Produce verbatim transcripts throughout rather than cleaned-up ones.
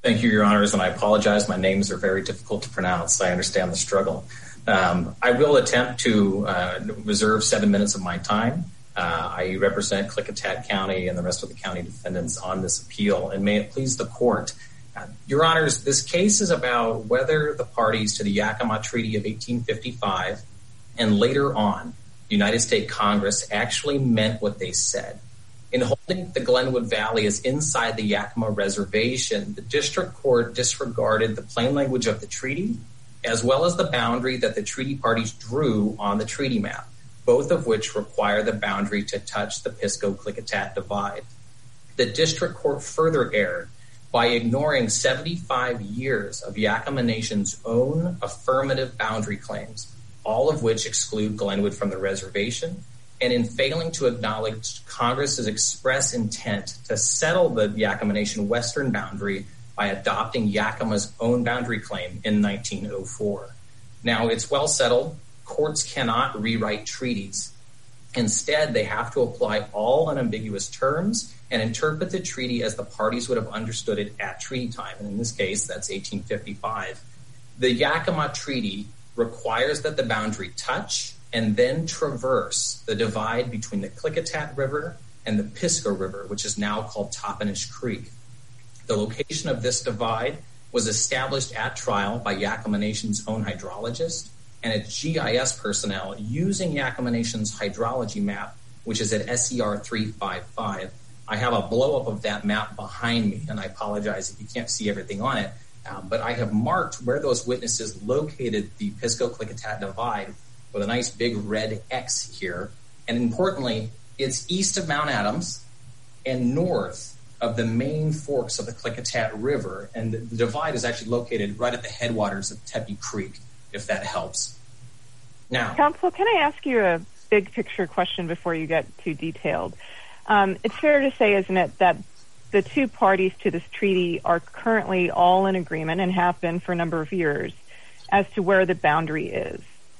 Thank you, Your Honors, and I apologize. My names are very difficult to pronounce. I understand the struggle. Um, I will attempt to uh, reserve seven minutes of my time. Uh, I represent Klickitat County and the rest of the county defendants on this appeal, and may it please the court. Uh, Your Honors, this case is about whether the parties to the Yakima Treaty of eighteen fifty-five and later on, the United States Congress actually meant what they said. In holding the Glenwood Valley is inside the Yakima Reservation, the district court disregarded the plain language of the treaty, as well as the boundary that the treaty parties drew on the treaty map, both of which require the boundary to touch the Pisco-Klickitat divide. The district court further erred by ignoring seventy-five years of Yakima Nation's own affirmative boundary claims, all of which exclude Glenwood from the reservation, and in failing to acknowledge Congress's express intent to settle the Yakima Nation western boundary by adopting Yakima's own boundary claim in nineteen oh four. Now, it's well settled. Courts cannot rewrite treaties. Instead, they have to apply all unambiguous terms and interpret the treaty as the parties would have understood it at treaty time. And in this case, that's eighteen fifty-five. The Yakima Treaty requires that the boundary touch and then traverse the divide between the Klickitat River and the Pisco River, which is now called Toppenish Creek. The location of this divide was established at trial by Yakima Nation's own hydrologist and its G I S personnel using Yakima Nation's hydrology map, which is at S E R three fifty-five. I have a blow-up of that map behind me, and I apologize if you can't see everything on it, uh, but I have marked where those witnesses located the Pisco-Klickitat divide with a nice big red X here. And importantly, it's east of Mount Adams and north of the main forks of the Klickitat River. And the, the divide is actually located right at the headwaters of Tepe Creek, if that helps. Now, Counsel, can I ask you a big picture question before you get too detailed? Um, it's fair to say, isn't it, that the two parties to this treaty are currently all in agreement and have been for a number of years as to where the boundary is?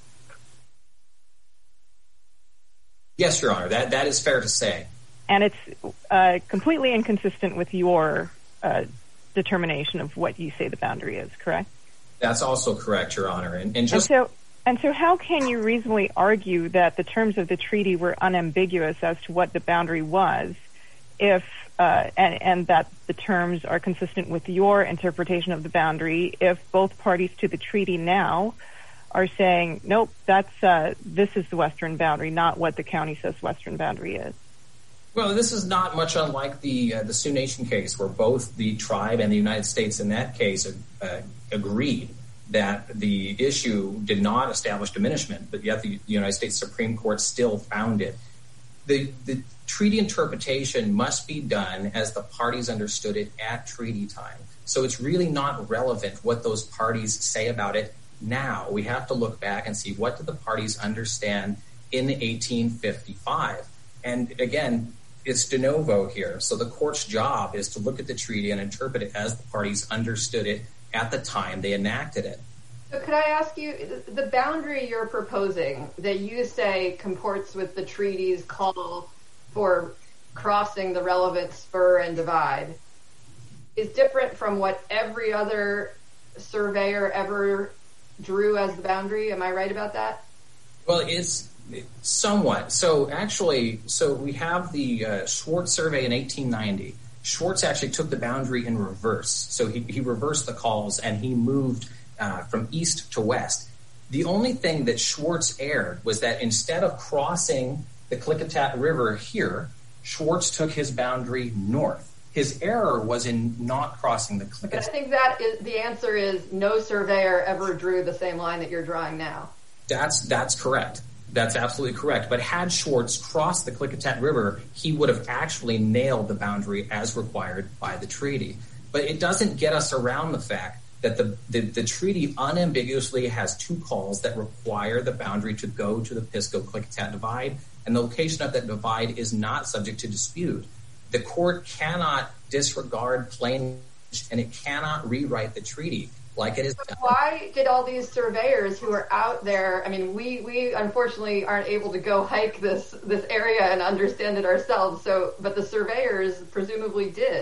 Yes, Your Honor, that, that is fair to say. And it's uh, completely inconsistent with your uh, determination of what you say the boundary is, correct? That's also correct, Your Honor. And, and just and so, and so how can you reasonably argue that the terms of the treaty were unambiguous as to what the boundary was, if uh, and, and that the terms are consistent with your interpretation of the boundary, if both parties to the treaty now are saying, nope, that's uh, this is the western boundary, not what the county says western boundary is? Well, this is not much unlike the uh, the Sioux Nation case, where both the tribe and the United States in that case uh, agreed that the issue did not establish diminishment, but yet the United States Supreme Court still found it. The, the treaty interpretation must be done as the parties understood it at treaty time. So it's really not relevant what those parties say about it now. We have to look back and see, what did the parties understand in eighteen fifty-five? And again, it's de novo here. So the court's job is to look at the treaty and interpret it as the parties understood it at the time they enacted it. So could I ask you, the boundary you're proposing that you say comports with the treaty's call for crossing the relevant spur and divide is different from what every other surveyor ever drew as the boundary? Am I right about that? Well, it's somewhat. So actually, so we have the uh, Schwartz survey in eighteen ninety. Schwartz actually took the boundary in reverse. So he, he reversed the calls and he moved uh, from east to west. The only thing that Schwartz erred was that instead of crossing the Klickitat River here, Schwartz took his boundary north. His error was in not crossing the Klickitat. I think that is, the answer is no surveyor ever drew the same line that you're drawing now. That's that's correct. That's absolutely correct. But had Schwartz crossed the Klickitat River, he would have actually nailed the boundary as required by the treaty. But it doesn't get us around the fact that the, the, the treaty unambiguously has two calls that require the boundary to go to the Pisco-Klickitat divide, and the location of that divide is not subject to dispute. The court cannot disregard plain, and it cannot rewrite the treaty like it is done. Why did all these surveyors who are out there, I mean, we, we unfortunately aren't able to go hike this, this area and understand it ourselves, so but the surveyors presumably did.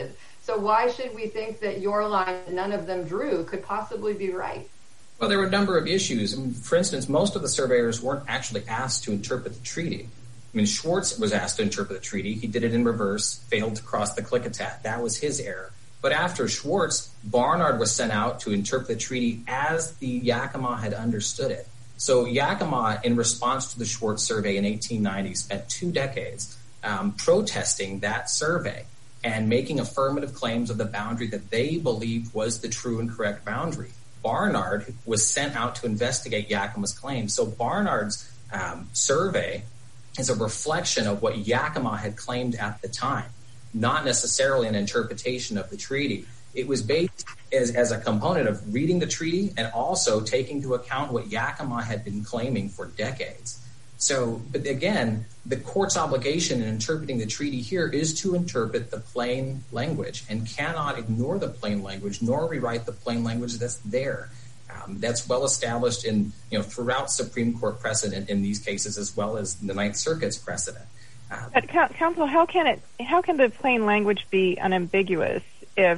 So why should we think that your line that none of them drew could possibly be right? Well, there were a number of issues. I mean, for instance, most of the surveyors weren't actually asked to interpret the treaty. I mean, Schwartz was asked to interpret the treaty. He did it in reverse, failed to cross the Klickitat. That was his error. But after Schwartz, Barnard was sent out to interpret the treaty as the Yakima had understood it. So Yakima, in response to the Schwartz survey in eighteen ninety, spent two decades um, protesting that survey and making affirmative claims of the boundary that they believed was the true and correct boundary. Barnard was sent out to investigate Yakima's claims. So Barnard's um, survey is a reflection of what Yakima had claimed at the time, not necessarily an interpretation of the treaty. It was based as, as a component of reading the treaty and also taking into account what Yakima had been claiming for decades. So, but again, the court's obligation in interpreting the treaty here is to interpret the plain language and cannot ignore the plain language nor rewrite the plain language that's there. Um, that's well established in, you know, throughout Supreme Court precedent in these cases as well as the Ninth Circuit's precedent. Um, but counsel, how can it? How can the plain language be unambiguous if,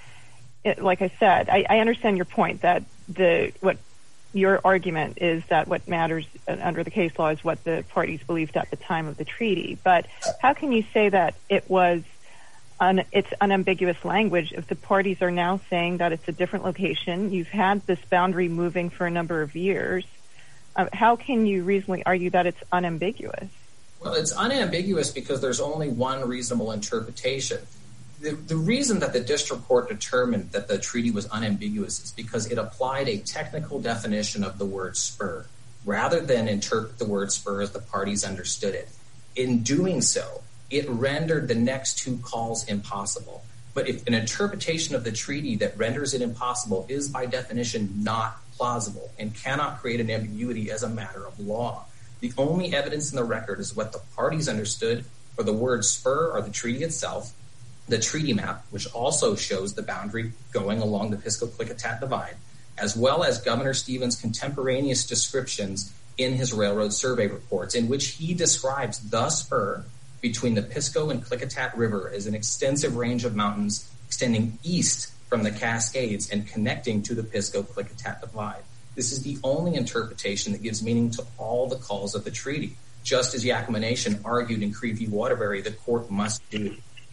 it, like I said, I, I understand your point that the what your argument is that what matters under the case law is what the parties believed at the time of the treaty. But how can you say that it was un, it's unambiguous language if the parties are now saying that it's a different location? You've had this boundary moving for a number of years. Uh, how can you reasonably argue that it's unambiguous? Well, it's unambiguous because there's only one reasonable interpretation. The, the reason that the district court determined that the treaty was unambiguous is because it applied a technical definition of the word spur rather than interpret the word spur as the parties understood it. In doing so, it rendered the next two calls impossible. But if an interpretation of the treaty that renders it impossible is by definition not plausible and cannot create an ambiguity as a matter of law, the only evidence in the record is what the parties understood for the word spur or the treaty itself, the treaty map, which also shows the boundary going along the Pisco-Klickitat Divide, as well as Governor Stevens' contemporaneous descriptions in his railroad survey reports, in which he describes the spur between the Pisco and Klickitat River as an extensive range of mountains extending east from the Cascades and connecting to the Pisco-Klickitat Divide. This is the only interpretation that gives meaning to all the calls of the treaty. Just as Yakima Nation argued in Cree v. Waterbury, the court must do.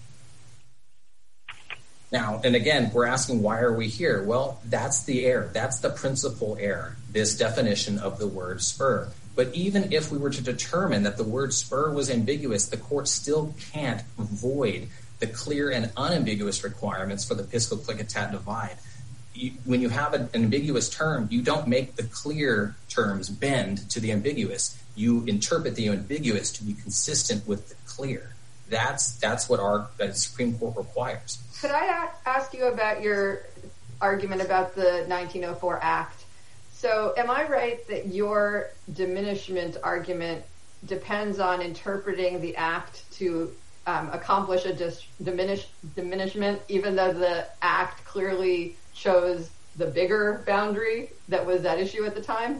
Now, and again, we're asking, why are we here? Well, that's the error. That's the principal error, this definition of the word spur. But even if we were to determine that the word spur was ambiguous, the court still can't avoid the clear and unambiguous requirements for the Pisco-Klickitat Divide. You, when you have an ambiguous term, you don't make the clear terms bend to the ambiguous. You interpret the ambiguous to be consistent with the clear. That's that's what our uh, Supreme Court requires. Could I ask you about your argument about the nineteen oh four Act? So am I right that your diminishment argument depends on interpreting the Act to um, accomplish a dis- diminish, diminishment, even though the Act clearly chose the bigger boundary that was at issue at the time?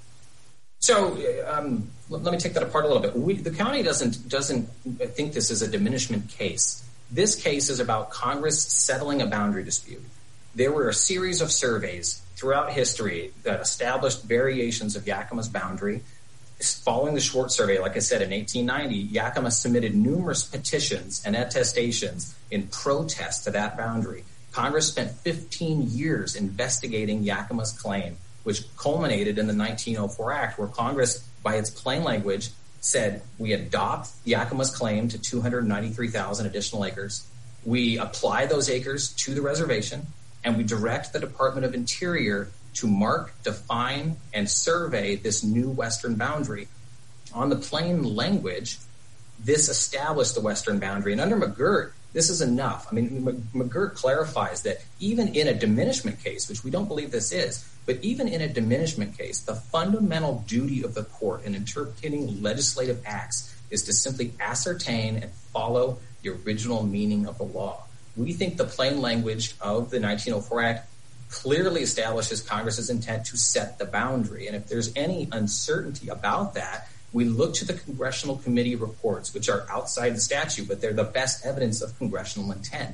So um, let me take that apart a little bit. We, the county doesn't doesn't think this is a diminishment case. This case is about Congress settling a boundary dispute. There were a series of surveys throughout history that established variations of Yakima's boundary. Following the Schwartz survey, like I said, in eighteen ninety, Yakima submitted numerous petitions and attestations in protest to that boundary. Congress spent fifteen years investigating Yakima's claim, which culminated in the nineteen oh four Act, where Congress, by its plain language, said we adopt Yakima's claim to two hundred ninety-three thousand additional acres. We apply those acres to the reservation, and we direct the Department of Interior to mark, define, and survey this new western boundary. On the plain language, this established the western boundary. And under McGirt, this is enough. I mean, McGirt clarifies that even in a diminishment case, which we don't believe this is, but even in a diminishment case, the fundamental duty of the court in interpreting legislative acts is to simply ascertain and follow the original meaning of the law. We think the plain language of the nineteen oh four Act clearly establishes Congress's intent to set the boundary. And if there's any uncertainty about that, we look to the congressional committee reports, which are outside the statute, but they're the best evidence of congressional intent.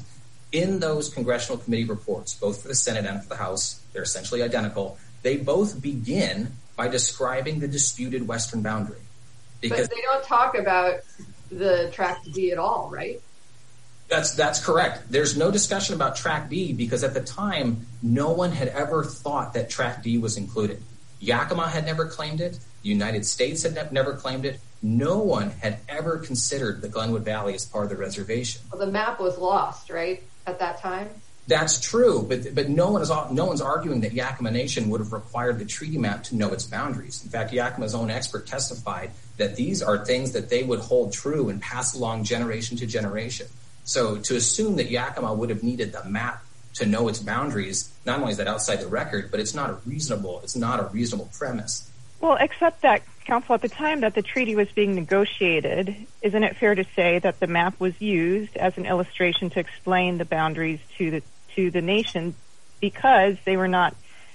In those congressional committee reports, both for the Senate and for the House, they're essentially identical. They both begin by describing the disputed western boundary. Because but they don't talk about the Tract D at all, right? That's that's correct. There's no discussion about Tract D because at the time, no one had ever thought that Tract D was included. Yakima had never claimed it. The United States had ne- never claimed it. No one had ever considered the Glenwood Valley as part of the reservation. Well, the map was lost, right, at that time? That's true, but but no one is no one's arguing that Yakima Nation would have required the treaty map to know its boundaries. In fact, Yakima's own expert testified that these are things that they would hold true and pass along generation to generation. So to assume that Yakima would have needed the map to know its boundaries, not only is that outside the record, but it's not a reasonable it's not a reasonable premise. Well, except that, Counsel, at the time that the treaty was being negotiated, isn't it fair to say that the map was used as an illustration to explain the boundaries to the to the nation because they were not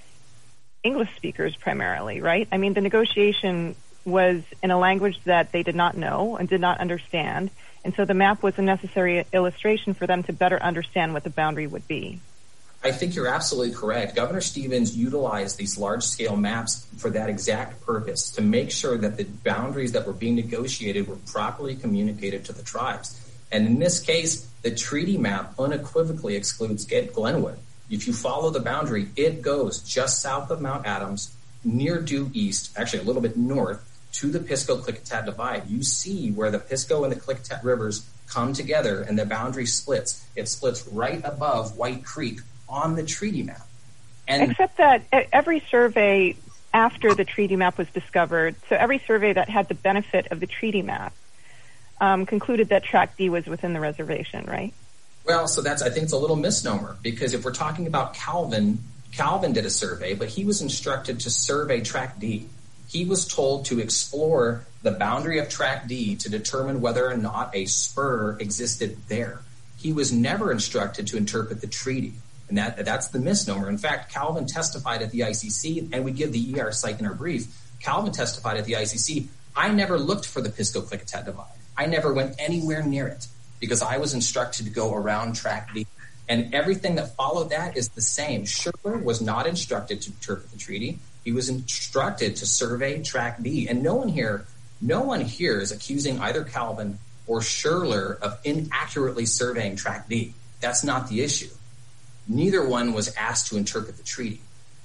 English speakers primarily, right? I mean, the negotiation was in a language that they did not know and did not understand, and so the map was a necessary illustration for them to better understand what the boundary would be. I think you're absolutely correct. Governor Stevens utilized these large-scale maps for that exact purpose, to make sure that the boundaries that were being negotiated were properly communicated to the tribes. And in this case, the treaty map unequivocally excludes Glenwood. If you follow the boundary, it goes just south of Mount Adams, near due east, actually a little bit north, to the Pisco-Klickitat Divide. You see where the Pisco and the Klickitat rivers come together and the boundary splits. It splits right above White Creek on the treaty map. And except that every survey after the treaty map was discovered, so every survey that had the benefit of the treaty map, um, concluded that Tract D was within the reservation, right? Well, so that's, I think it's a little misnomer, because if we're talking about Calvin, Calvin did a survey, but he was instructed to survey Tract D. He was told to explore the boundary of Tract D to determine whether or not a spur existed there. He was never instructed to interpret the treaty. And that that's the misnomer. In fact, Calvin testified at the I C C, and we give the E R site in our brief. Calvin testified at the I C C, I never looked for the Pisco-Klickitat Divide. I never went anywhere near it because I was instructed to go around Tract D. And everything that followed that is the same. Sherler was not instructed to interpret the treaty. He was instructed to survey Tract D. And no one here, no one here is accusing either Calvin or Sherler of inaccurately surveying Tract D. That's not the issue. Neither one was asked to interpret the treaty.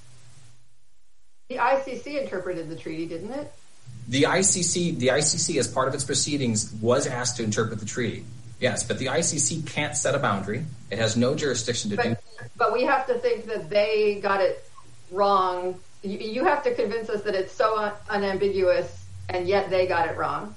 The I C C interpreted the treaty, didn't it? The I C C, the I C C, as part of its proceedings, was asked to interpret the treaty. Yes, but the I C C can't set a boundary. It has no jurisdiction to but, do. But we have to think that they got it wrong. You, you have to convince us that it's so un- unambiguous, and yet they got it wrong.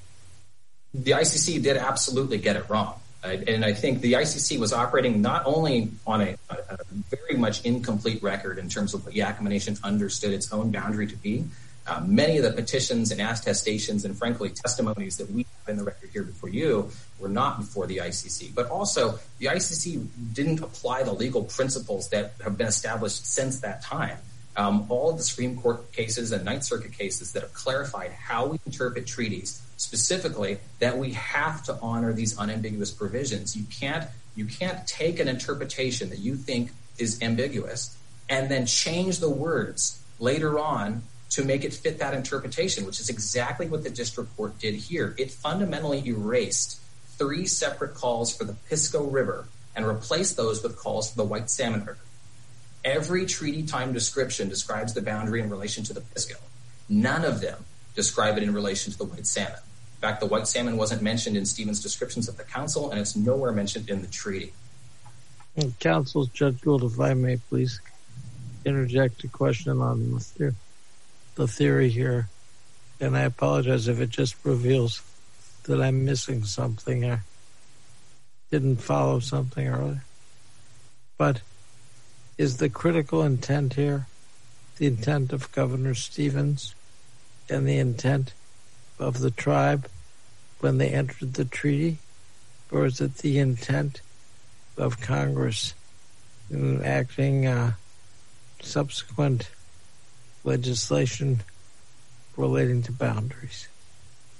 The I C C did absolutely get it wrong. Uh, and I think the I C C was operating not only on a, a, a very much incomplete record in terms of what Yakima Nation understood its own boundary to be. Uh, many of the petitions and attestations and, frankly, testimonies that we have in the record here before you were not before the I C C. But also, the I C C didn't apply the legal principles that have been established since that time. Um, all of the Supreme Court cases and Ninth Circuit cases that have clarified how we interpret treaties, specifically that we have to honor these unambiguous provisions. You can't you can't take an interpretation that you think is ambiguous and then change the words later on to make it fit that interpretation, which is exactly what the district court did here. It fundamentally erased three separate calls for the Pisco River and replaced those with calls for the White Salmon River. Every treaty time description describes the boundary in relation to the Pisco. None of them describe it in relation to the White Salmon. In fact, the White Salmon wasn't mentioned in Stevens' descriptions of the council, and it's nowhere mentioned in the treaty. Council, Judge Gould, if I may please interject a question on the theory. the theory here, and I apologize if it just reveals that I'm missing something or didn't follow something earlier. But is the critical intent here the intent of Governor Stevens and the intent of the tribe when they entered the treaty, or is it the intent of Congress in acting uh, subsequent legislation relating to boundaries?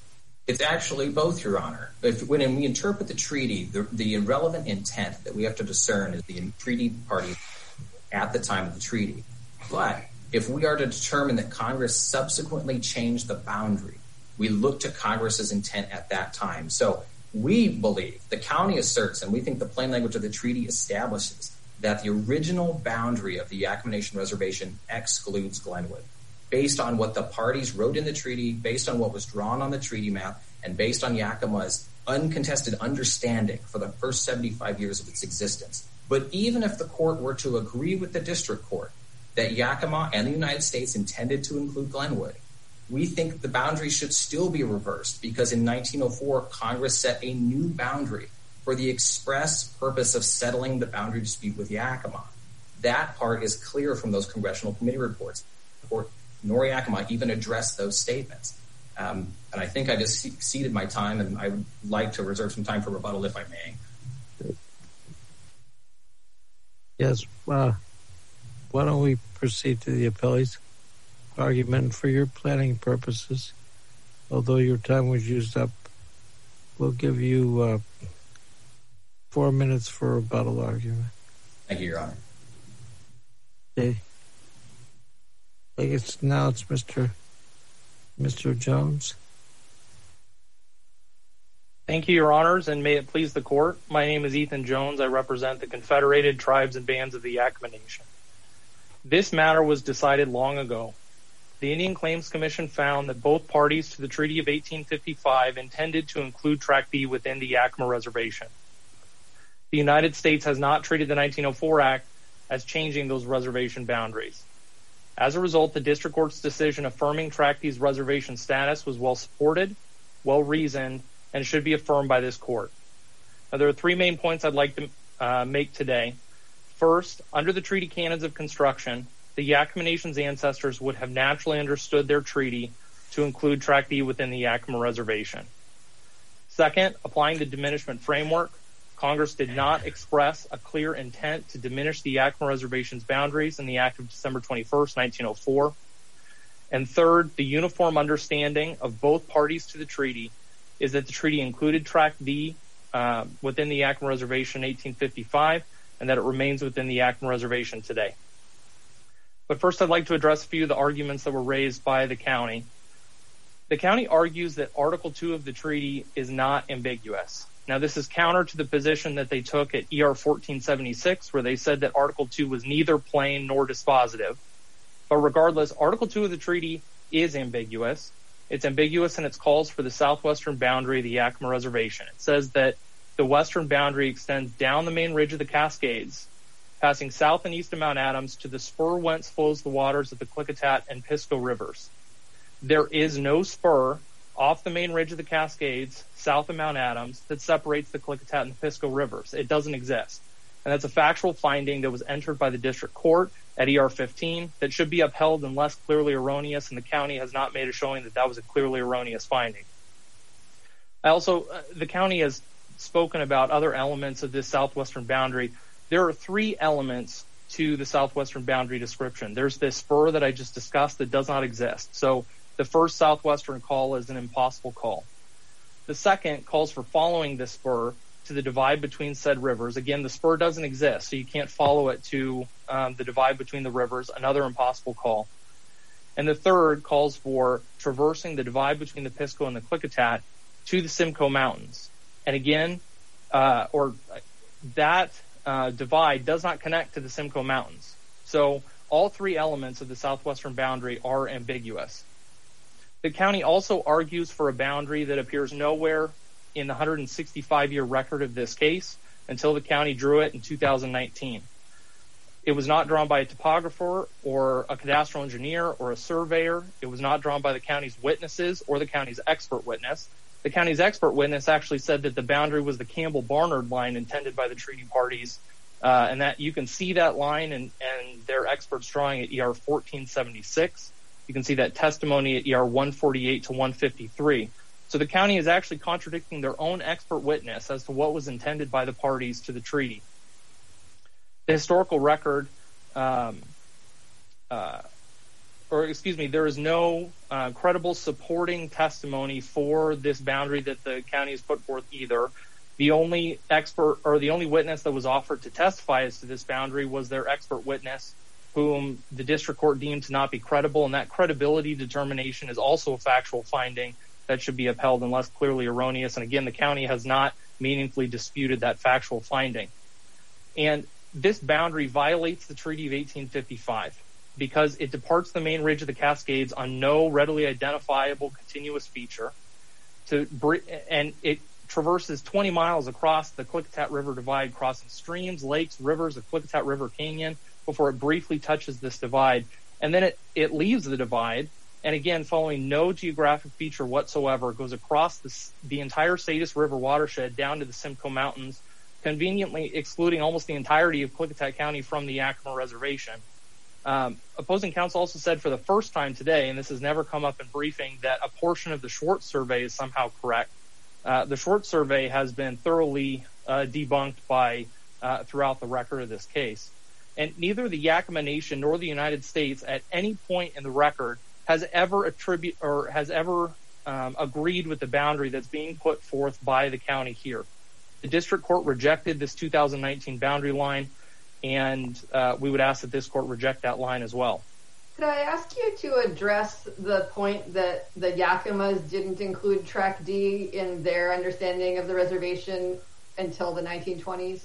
It's actually both, Your Honor. If, when we interpret the treaty, the, the irrelevant intent that we have to discern is the treaty party at the time of the treaty. But if we are to determine that Congress subsequently changed the boundary, we look to Congress's intent at that time. So we believe, the county asserts, and we think the plain language of the treaty establishes that the original boundary of the Yakima Nation Reservation excludes Glenwood, based on what the parties wrote in the treaty, based on what was drawn on the treaty map, and based on Yakima's uncontested understanding for the first seventy-five years of its existence. But even if the court were to agree with the district court that Yakima and the United States intended to include Glenwood, we think the boundary should still be reversed because in nineteen oh four, Congress set a new boundary for the express purpose of settling the boundary dispute with Yakima. That part is clear from those congressional committee reports. Nor Yakima even addressed those statements. Um, and I think I just exceeded my time, and I would like to reserve some time for rebuttal if I may. Yes. Uh, why don't we proceed to the appellee's argument for your planning purposes? Although your time was used up, we'll give you uh, four minutes for rebuttal argument. Thank you, Your Honor. Okay. I guess now it's Mister Mister Jones. Thank you, Your Honors, and may it please the Court. My name is Ethan Jones. I represent the Confederated Tribes and Bands of the Yakima Nation. This matter was decided long ago. The Indian Claims Commission found that both parties to the Treaty of eighteen fifty-five intended to include Tract B within the Yakima Reservation. The United States has not treated the nineteen oh four Act as changing those reservation boundaries. As a result, the district court's decision affirming Tract B's reservation status was well supported, well reasoned, and should be affirmed by this court. Now, there are three main points I'd like to uh, make today. First, under the treaty canons of construction, the Yakima Nation's ancestors would have naturally understood their treaty to include Tract B within the Yakima Reservation. Second, applying the diminishment framework, Congress did not express a clear intent to diminish the Yakima Reservation's boundaries in the Act of December twenty-first, nineteen oh four. And third, the uniform understanding of both parties to the treaty is that the treaty included Tract B uh, within the Yakima Reservation in eighteen fifty-five, and that it remains within the Yakima Reservation today. But first, I'd like to address a few of the arguments that were raised by the county. The county argues that Article two of the treaty is not ambiguous. Now, this is counter to the position that they took at E R fourteen seventy-six, where they said that Article two was neither plain nor dispositive. But regardless, Article two of the treaty is ambiguous. It's ambiguous in its calls for the southwestern boundary of the Yakima Reservation. It says that the western boundary extends down the main ridge of the Cascades, passing south and east of Mount Adams to the spur whence flows the waters of the Klickitat and Pisco rivers. There is no spur off the main ridge of the Cascades, south of Mount Adams, that separates the Klickitat and the Pisco rivers. It doesn't exist. And that's a factual finding that was entered by the district court at E R fifteen that should be upheld unless clearly erroneous, and the county has not made a showing that that was a clearly erroneous finding. I also, uh, the county has spoken about other elements of this southwestern boundary. There are three elements to the southwestern boundary description. There's this spur that I just discussed that does not exist. So the first southwestern call is an impossible call. The second calls for following this spur to the divide between said rivers. Again, the spur doesn't exist, so you can't follow it to um, the divide between the rivers, another impossible call. And the third calls for traversing the divide between the Pisco and the Klickitat to the Simcoe Mountains. And again, uh, or that uh, divide does not connect to the Simcoe Mountains. So all three elements of the southwestern boundary are ambiguous. The county also argues for a boundary that appears nowhere in the one hundred sixty-five year record of this case until the county drew it in two thousand nineteen. It was not drawn by a topographer or a cadastral engineer or a surveyor. It was not drawn by the county's witnesses or the county's expert witness. The county's expert witness actually said that the boundary was the Campbell-Barnard line intended by the treaty parties, uh, and that you can see that line and, and their experts drawing at E R fourteen seventy-six. You can see that testimony at E R one forty-eight to one fifty-three. So the county is actually contradicting their own expert witness as to what was intended by the parties to the treaty. The historical record um, uh, or excuse me, there is no uh, credible supporting testimony for this boundary that the county has put forth either. The only expert or the only witness that was offered to testify as to this boundary was their expert witness, whom the district court deemed to not be credible, and that credibility determination is also a factual finding that should be upheld unless clearly erroneous. And again, the county has not meaningfully disputed that factual finding. And this boundary violates the Treaty of eighteen fifty-five because it departs the main ridge of the Cascades on no readily identifiable continuous feature, to and it traverses twenty miles across the Klickitat River Divide, crossing streams, lakes, rivers, the Klickitat River Canyon, before it briefly touches this divide. And then it, it leaves the divide, and again, following no geographic feature whatsoever, goes across the, the entire Sadis River watershed down to the Simcoe Mountains, conveniently excluding almost the entirety of Klickitat County from the Yakima Reservation. Um, opposing counsel also said for the first time today, and this has never come up in briefing, that a portion of the Schwartz survey is somehow correct. Uh, the Schwartz survey has been thoroughly uh, debunked by uh, throughout the record of this case. And neither the Yakima Nation nor the United States at any point in the record has ever attribute or has ever um, agreed with the boundary that's being put forth by the county here. The district court rejected this two thousand nineteen boundary line, and uh, we would ask that this court reject that line as well. Could I ask you to address the point that the Yakimas didn't include Track D in their understanding of the reservation until the nineteen twenties?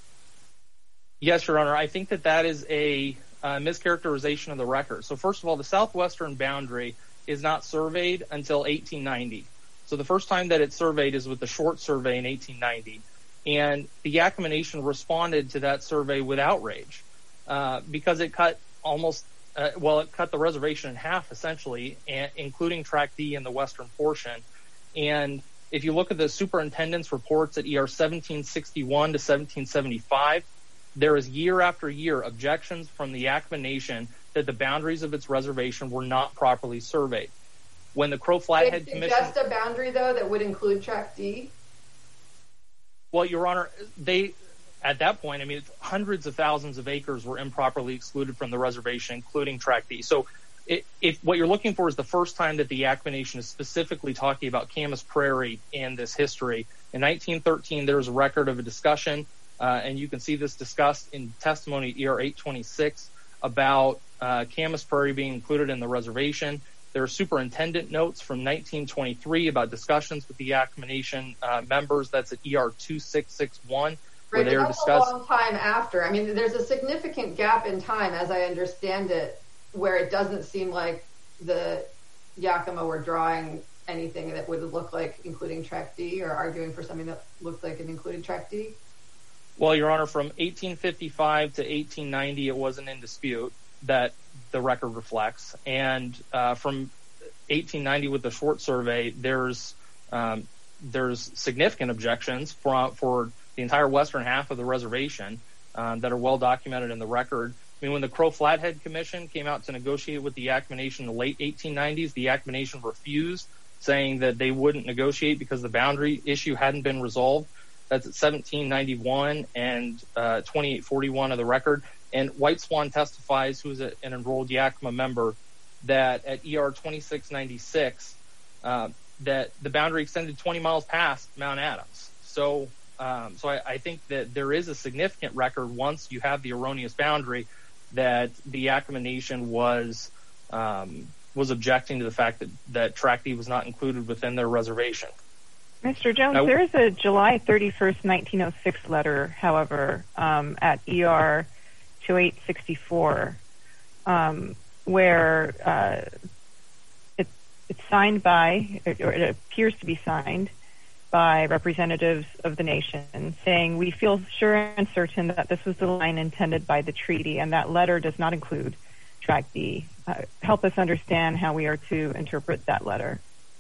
Yes, Your Honor. I think that that is a uh, mischaracterization of the record. So first of all, the southwestern boundary is not surveyed until eighteen ninety. So the first time that it's surveyed is with the Schwartz survey in eighteen ninety. And the Yakima Nation responded to that survey with outrage uh, because it cut almost, uh, well, it cut the reservation in half, essentially, and, including Track D in the western portion. And if you look at the superintendent's reports at E R seventeen sixty-one to seventeen seventy-five, there is year after year objections from the Yakima Nation that the boundaries of its reservation were not properly surveyed. When the Crow Flathead Commission... Just a boundary, though, that would include Track D? Well, Your Honor, they, at that point, I mean, hundreds of thousands of acres were improperly excluded from the reservation, including Track D. So it, if what you're looking for is the first time that the Yakima Nation is specifically talking about Camas Prairie in this history. In nineteen thirteen, there was a record of a discussion, uh, and you can see this discussed in testimony E R eight twenty-six about uh, Camas Prairie being included in the reservation. There are superintendent notes from nineteen twenty-three about discussions with the Yakima Nation uh, members. That's at E R two six six one. Right, but that's discuss- a long time after. I mean, there's a significant gap in time, as I understand it, where it doesn't seem like the Yakima were drawing anything that would look like including Track D or arguing for something that looked like it included Track D. Well, Your Honor, from eighteen fifty-five to eighteen ninety, it wasn't in dispute that the record reflects. And uh, from eighteen ninety with the Schwartz survey, there's um, there's significant objections for, for the entire western half of the reservation um, that are well documented in the record. I mean, when the Crow Flathead Commission came out to negotiate with the Yakima Nation in the late eighteen nineties, the Yakima Nation refused, saying that they wouldn't negotiate because the boundary issue hadn't been resolved. That's at seventeen ninety-one and uh, twenty-eight forty-one of the record. And White Swan testifies, who's a, an enrolled Yakima member, that at E R twenty-six ninety-six, uh, that the boundary extended twenty miles past Mount Adams. So, um, so I, I think that there is a significant record once you have the erroneous boundary that the Yakima Nation was um, was objecting to the fact that, that Track D was not included within their reservation. Mister Jones, now, there is a July thirty-first, nineteen oh six letter, however, um, at E R twenty-eight sixty-four, um, where uh, it, it's signed by, or it appears to be signed by representatives of the nation, saying, "We feel sure and certain that this was the line intended by the treaty, and that letter does not include Track D." Uh, help us understand how we are to interpret that letter.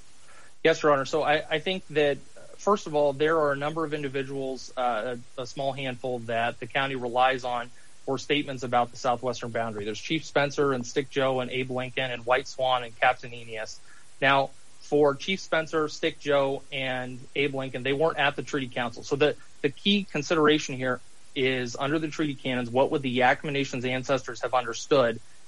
Yes, Your Honor. So I, I think that, first of all, there are a number of individuals, uh, a, a small handful, that the county relies on for statements about the southwestern boundary. There's Chief Spencer and Stick Joe and Abe Lincoln and White Swan and Captain Eneas. Now, for Chief Spencer, Stick Joe, and Abe Lincoln, they weren't at the Treaty Council. So the, the key consideration here is, under the treaty canons, what would the Yakima Nation's ancestors have understood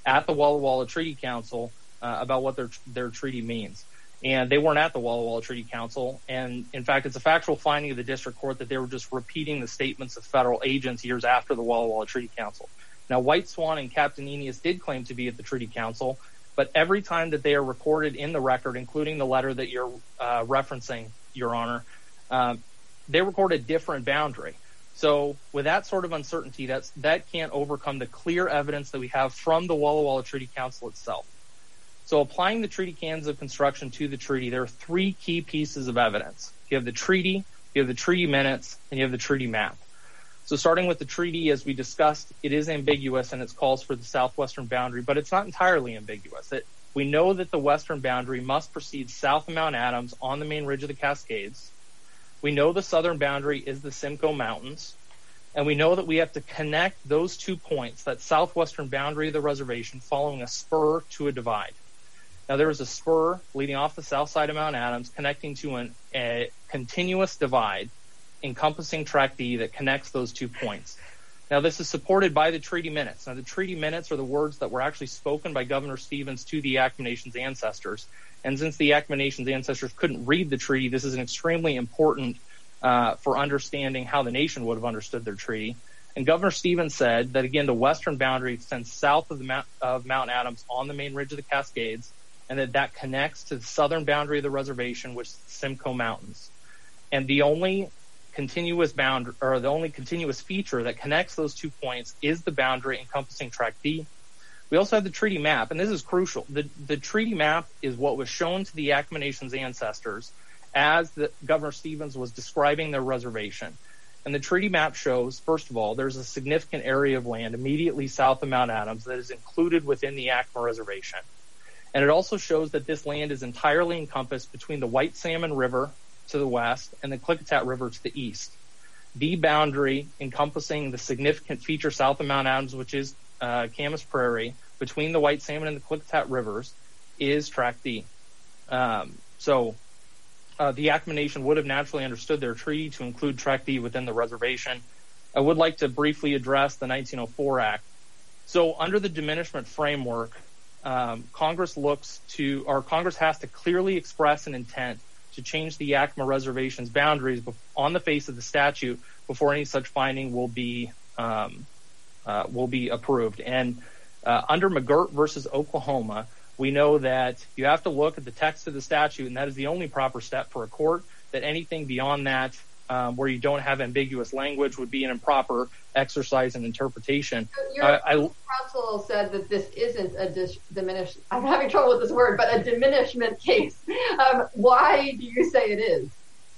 at the Walla Walla Treaty Council uh, about what their their treaty means. And they weren't at the Walla Walla Treaty Council. And in fact, it's a factual finding of the district court that they were just repeating the statements of federal agents years after the Walla Walla Treaty Council. Now, White Swan and Captain Eneas did claim to be at the Treaty Council, but every time that they are recorded in the record, including the letter that you're uh, referencing, Your Honor, um, they record a different boundary. So with that sort of uncertainty, that's, that can't overcome the clear evidence that we have from the Walla Walla Treaty Council itself. So applying the treaty canons of construction to the treaty, there are three key pieces of evidence. You have the treaty, you have the treaty minutes, and you have the treaty map. So starting with the treaty, as we discussed, it is ambiguous and it calls for the southwestern boundary, but it's not entirely ambiguous. It, we know that the western boundary must proceed south of Mount Adams on the main ridge of the Cascades. We know the southern boundary is the Simcoe Mountains, and we know that we have to connect those two points, that southwestern boundary of the reservation, following a spur to a divide. Now, there is a spur leading off the south side of Mount Adams connecting to an, a continuous divide encompassing Tract D that connects those two points. Now, this is supported by the treaty minutes. Now, the treaty minutes are the words that were actually spoken by Governor Stevens to the Yakama Nation's ancestors. And since the Yakama Nation's ancestors couldn't read the treaty, this is an extremely important uh, for understanding how the nation would have understood their treaty. And Governor Stevens said that, again, the western boundary extends south of, the Mount, of Mount Adams on the main ridge of the Cascades, and that that connects to the southern boundary of the reservation, which is the Simcoe Mountains. And the only continuous boundary, or the only continuous feature that connects those two points is the boundary encompassing Tract D. We also have the treaty map, and this is crucial. The, the treaty map is what was shown to the Yakama Nation's ancestors as the, Governor Stevens was describing their reservation. And the treaty map shows, first of all, there's a significant area of land immediately south of Mount Adams that is included within the Yakama Reservation. And it also shows that this land is entirely encompassed between the White Salmon River to the west and the Klickitat River to the east. The boundary encompassing the significant feature south of Mount Adams, which is uh, Camas Prairie, between the White Salmon and the Klickitat Rivers, is Tract D. Um, so uh, the Yakama Nation would have naturally understood their treaty to include Tract D within the reservation. I would like to briefly address the nineteen oh four Act. So under the diminishment framework, Um, Congress looks to, or Congress has to clearly express an intent to change the Yakama Reservation's boundaries on the face of the statute before any such finding will be um, uh, will be approved. And uh, under McGirt versus Oklahoma, we know that you have to look at the text of the statute, and that is the only proper step for a court. That anything beyond that, um, where you don't have ambiguous language, would be an improper exercise and interpretation. So your uh, I, counsel said that this isn't a dis- diminish. I'm having trouble with this word, but a diminishment case. Um, why do you say it is?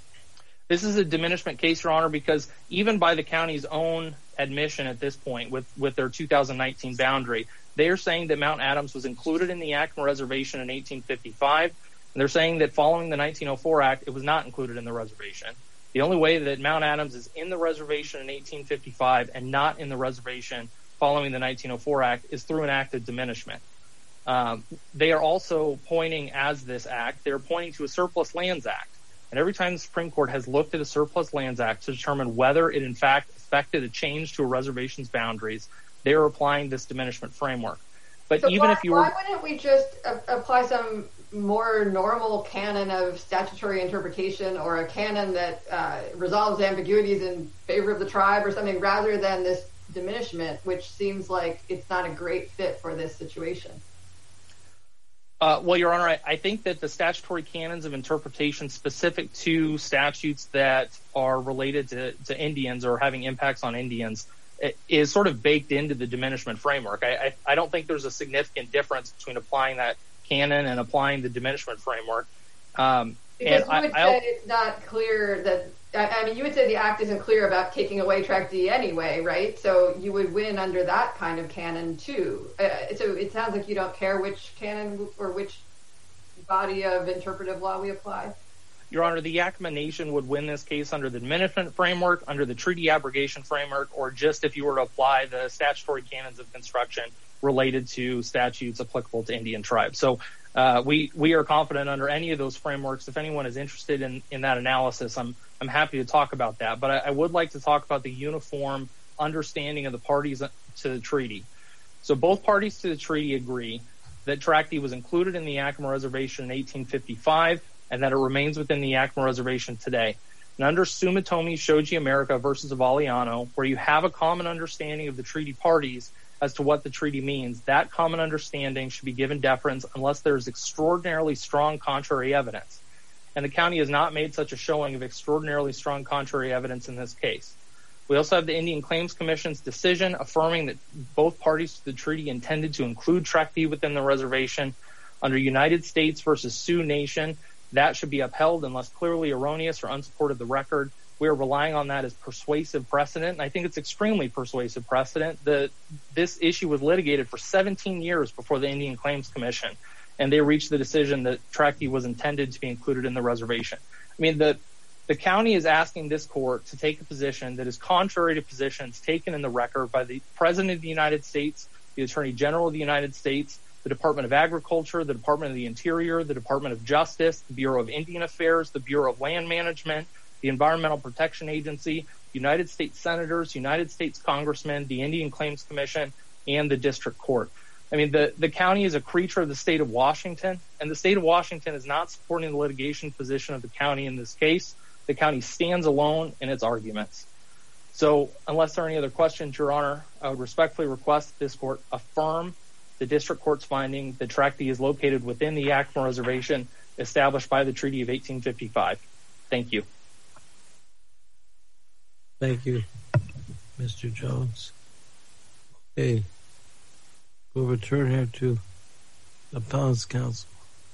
This is a diminishment case, Your Honor, because even by the county's own admission at this point, with, with their two thousand nineteen boundary, they are saying that Mount Adams was included in the Yakama Reservation in eighteen fifty-five, and they're saying that following the nineteen oh four Act, it was not included in the reservation. The only way that Mount Adams is in the reservation in eighteen fifty-five and not in the reservation following the nineteen oh four Act is through an act of diminishment. Um, they are also pointing, as this act, they're pointing to a Surplus Lands Act. And every time the Supreme Court has looked at a Surplus Lands Act to determine whether it in fact affected a change to a reservation's boundaries, they are applying this diminishment framework. But so even why, if you were... why wouldn't we just uh, apply some more normal canon of statutory interpretation, or a canon that uh, resolves ambiguities in favor of the tribe or something, rather than this diminishment, which seems like it's not a great fit for this situation? Uh, well, Your Honor, I, I think that the statutory canons of interpretation specific to statutes that are related to, to Indians or having impacts on Indians is sort of baked into the diminishment framework. I, I, I don't think there's a significant difference between applying that canon and applying the diminishment framework. Um, because and you would I, say it's not clear that, I mean, you would say the act isn't clear about taking away Tract D anyway, right? So you would win under that kind of canon too. Uh, so it sounds like you don't care which canon or which body of interpretive law we apply. Your Honor, the Yakama Nation would win this case under the diminishment framework, under the treaty abrogation framework, or just if you were to apply the statutory canons of construction related to statutes applicable to Indian tribes. So uh, we we are confident under any of those frameworks. If anyone is interested in, in that analysis, I'm I'm happy to talk about that. But I, I would like to talk about the uniform understanding of the parties to the treaty. So both parties to the treaty agree that Tract D was included in the Yakima Reservation in eighteen fifty-five and that it remains within the Yakima Reservation today. And under Sumitomo Shoji America versus Avaliano, where you have a common understanding of the treaty parties as to what the treaty means, that common understanding should be given deference unless there is extraordinarily strong contrary evidence. And the county has not made such a showing of extraordinarily strong contrary evidence in this case. We also have the Indian Claims Commission's decision affirming that both parties to the treaty intended to include Tract D within the reservation. Under United States versus Sioux Nation, that should be upheld unless clearly erroneous or unsupported the record. We are relying on that as persuasive precedent, and I think it's extremely persuasive precedent. The, this issue was litigated for seventeen years before the Indian Claims Commission, and they reached the decision that Tract D was intended to be included in the reservation. I mean, the the county is asking this court to take a position that is contrary to positions taken in the record by the President of the United States, the Attorney General of the United States, the Department of Agriculture, the Department of the Interior, the Department of Justice, the Bureau of Indian Affairs, the Bureau of Land Management, the Environmental Protection Agency, United States Senators, United States Congressmen, the Indian Claims Commission, and the District Court. I mean, the, the county is a creature of the state of Washington, and the state of Washington is not supporting the litigation position of the county in this case. The county stands alone in its arguments. So unless there are any other questions, Your Honor, I would respectfully request that this court affirm the District Court's finding that Tract D is located within the Yakima Reservation established by the Treaty of eighteen fifty-five. Thank you. Thank you, Mister Jones. Okay, we'll return here to Appellant's counsel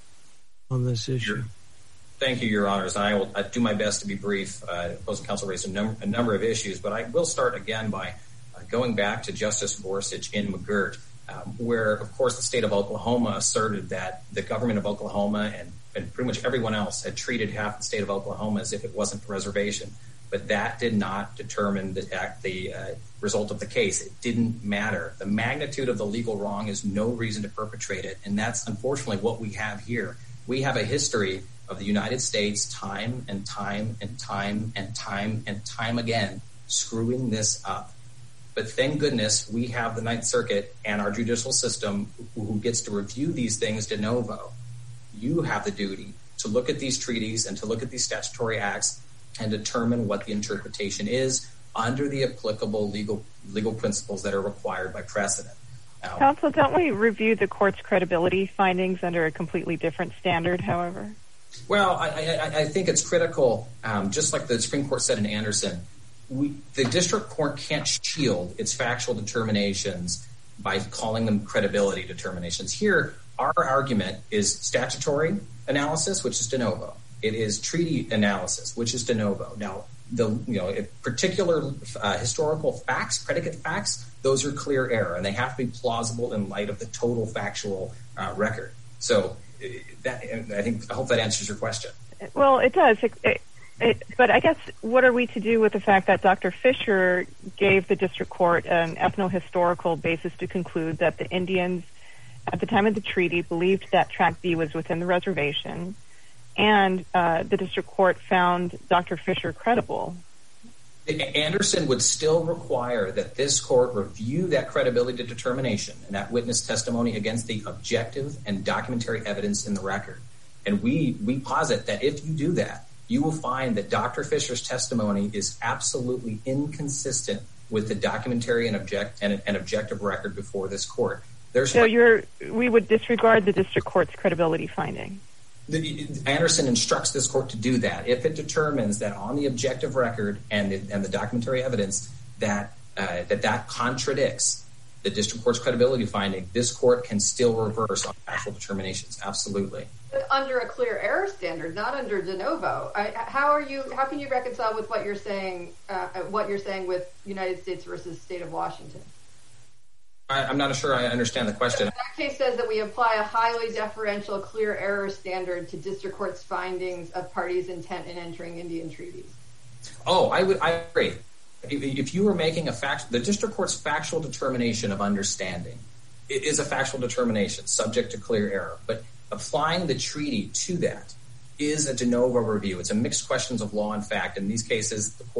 on this issue. Sure. Thank you, Your Honors. I will I'll do my best to be brief. Uh, opposing counsel raised a, num- a number of issues, but I will start again by uh, going back to Justice Gorsuch in McGirt, um, where, of course, the state of Oklahoma asserted that the government of Oklahoma and, and pretty much everyone else had treated half the state of Oklahoma as if it wasn't a reservation. But that did not determine the, the uh, result of the case. It didn't matter. The magnitude of the legal wrong is no reason to perpetrate it, and that's unfortunately what we have here. We have a history of the United States time and time and time and time and time again screwing this up. But thank goodness we have the Ninth Circuit and our judicial system who gets to review these things de novo. You have the duty to look at these treaties and to look at these statutory acts and determine what the interpretation is under the applicable legal legal principles that are required by precedent. Now, Counsel, don't we review the court's credibility findings under a completely different standard, however? Well, I, I, I think it's critical, um, just like the Supreme Court said in Anderson, we, the district court can't shield its factual determinations by calling them credibility determinations. Here, our argument is statutory analysis, which is de novo. It is treaty analysis, which is de novo. Now, the you know, if particular uh, historical facts, predicate facts, those are clear error, and they have to be plausible in light of the total factual uh, record. So, that I think I hope that answers your question. Well, it does. It, it, it, but I guess what are we to do with the fact that Doctor Fisher gave the district court an ethno-historical basis to conclude that the Indians at the time of the treaty believed that Tract D was within the reservation, and uh, the district court found Doctor Fisher credible? Anderson would still require that this court review that credibility determination and that witness testimony against the objective and documentary evidence in the record. And we we posit that if you do that, you will find that Doctor Fisher's testimony is absolutely inconsistent with the documentary and object and an objective record before this court. There's so like, you're we would disregard the district court's credibility finding. The, Anderson instructs this court to do that if it determines that on the objective record and the, and the documentary evidence that uh, that that contradicts the district court's credibility finding. This court can still reverse on actual determinations. Absolutely, but under a clear error standard, not under de novo. I, how are you? How can you reconcile with what you're saying? Uh, what you're saying with United States versus State of Washington? I, I'm not sure I understand the question. That case says that we apply a highly deferential clear error standard to district court's findings of parties' intent in entering Indian treaties. Oh, I would. I agree. If you were making a fact, the district court's factual determination of understanding is a factual determination subject to clear error. But applying the treaty to that is a de novo review. It's a mixed questions of law and fact. In these cases, the courts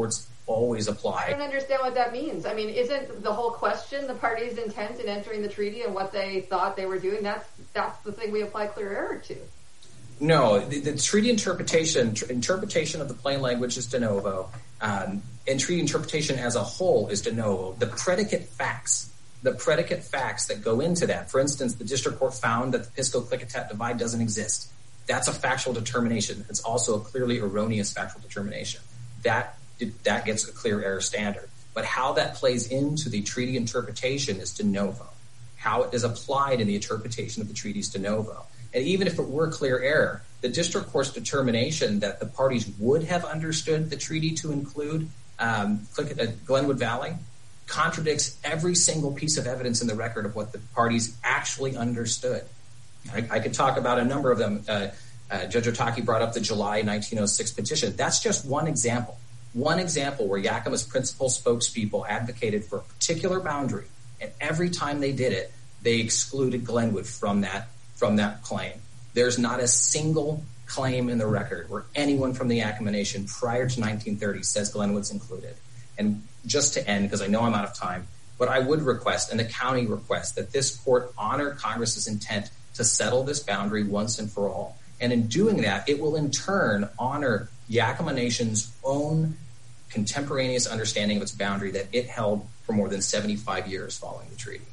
always apply. I don't understand what that means. I mean, isn't the whole question the parties' intent in entering the treaty and what they thought they were doing? That's that's the thing we apply clear error to. No, the, the treaty interpretation tr- interpretation of the plain language is de novo, um, and treaty interpretation as a whole is de novo. The predicate facts, the predicate facts that go into that. For instance, the district court found that the Pisco-Klickitat divide doesn't exist. That's a factual determination. It's also a clearly erroneous factual determination. That that gets a clear error standard. But how that plays into the treaty interpretation is de novo. How it is applied in the interpretation of the treaty is de novo. And even if it were clear error, the district court's determination that the parties would have understood the treaty to include um, Glenwood Valley contradicts every single piece of evidence in the record of what the parties actually understood. I, I could talk about a number of them. Uh, uh, Judge Otake brought up the July nineteen oh six petition. That's just one example. One example where Yakima's principal spokespeople advocated for a particular boundary, and every time they did it, they excluded Glenwood from that from that claim. There's not a single claim in the record where anyone from the Yakima Nation prior to nineteen thirty says Glenwood's included. And just to end, because I know I'm out of time, but I would request, and the county requests, that this court honor Congress's intent to settle this boundary once and for all. And in doing that, it will in turn honor Yakima Nation's own contemporaneous understanding of its boundary that it held for more than seventy-five years following the treaty.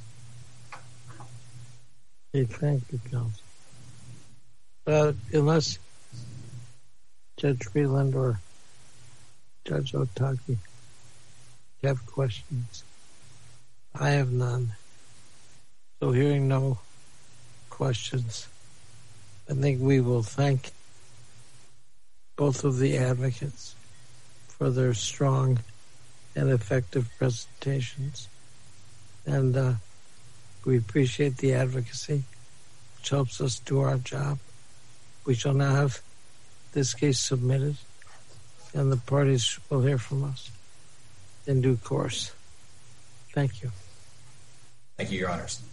Hey, thank you, Counsel. Uh, unless Judge Freeland or Judge Otake have questions, I have none. So hearing no questions, I think we will thank both of the advocates for their strong and effective presentations. And uh, we appreciate the advocacy, which helps us do our job. We shall now have this case submitted, and the parties will hear from us in due course. Thank you. Thank you, Your Honors.